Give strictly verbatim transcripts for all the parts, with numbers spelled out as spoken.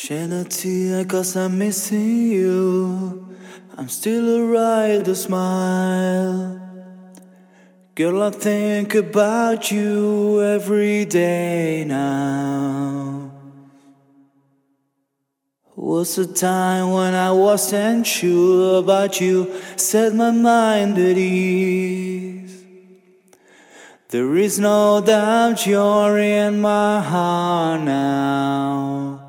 Shed a tear cause I'm missing you. I'm still alright to smile. Girl, I think about you every day now. Was a time when I wasn't sure about you, set my mind at ease. There is no doubt you're in my heart now.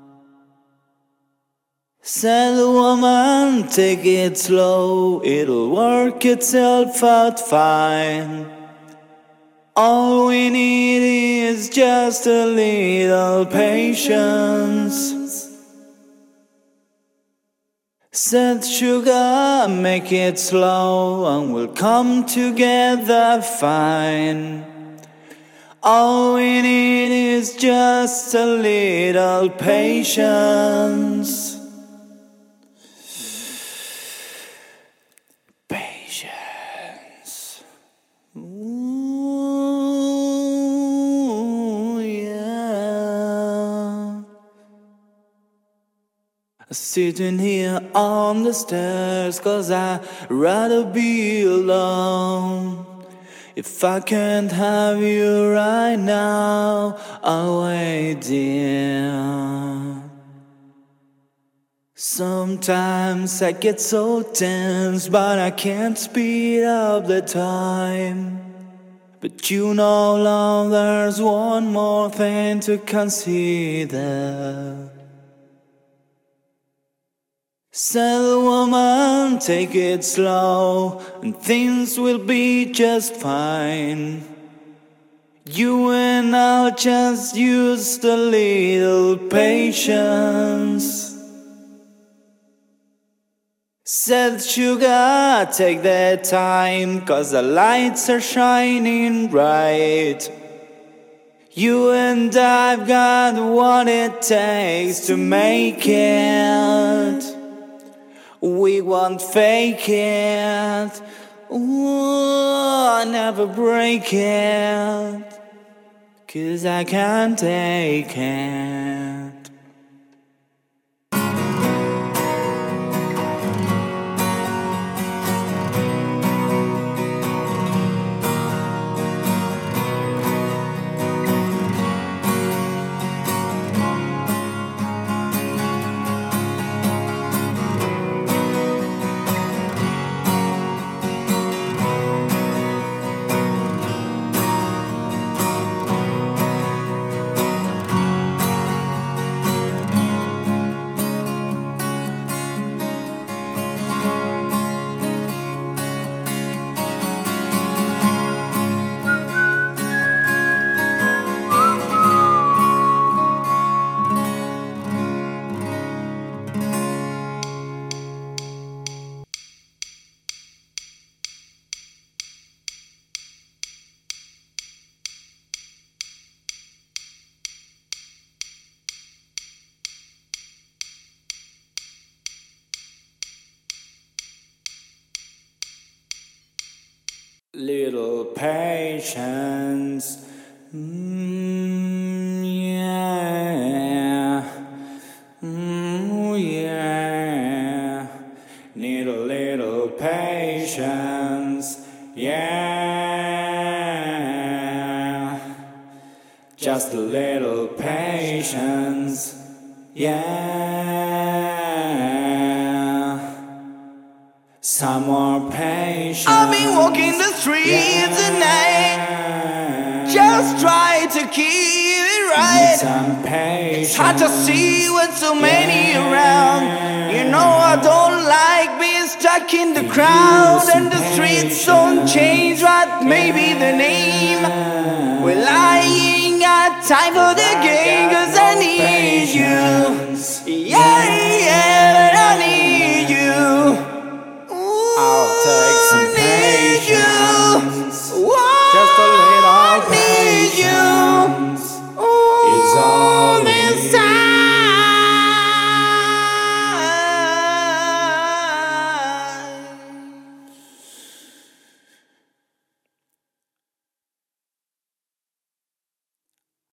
Said the woman, take it slow, it'll work itself out fine. All we need is just a little patience. Said sugar, make it slow and we'll come together fine. All we need is just a little patience. Patience. Ooh, yeah. Sitting here on the stairs, cause I'd rather be alone. If I can't have you right now, I'll wait, dear. Sometimes I get so tense, but I can't speed up the time. But you know, love, there's one more thing to consider. Said the woman, take it slow, and things will be just fine. You and I'll just use a little patience. Said sugar, take that time, cause the lights are shining bright. You and I've got what it takes to make it. We won't fake it. Ooh, I'll never break it, cause I can't take it. Little patience, mm, yeah, mm, yeah. Need a little patience, yeah. Just a little patience, yeah. Some more patience. I've been walking the streets yeah. at night, just try to keep it right. Need some patience. It's hard to see with so many yeah. around. You know I don't like being stuck in the crowd, and the streets don't change what may be the name. Well, I ain't got time for the game, cause I need you. Yeah.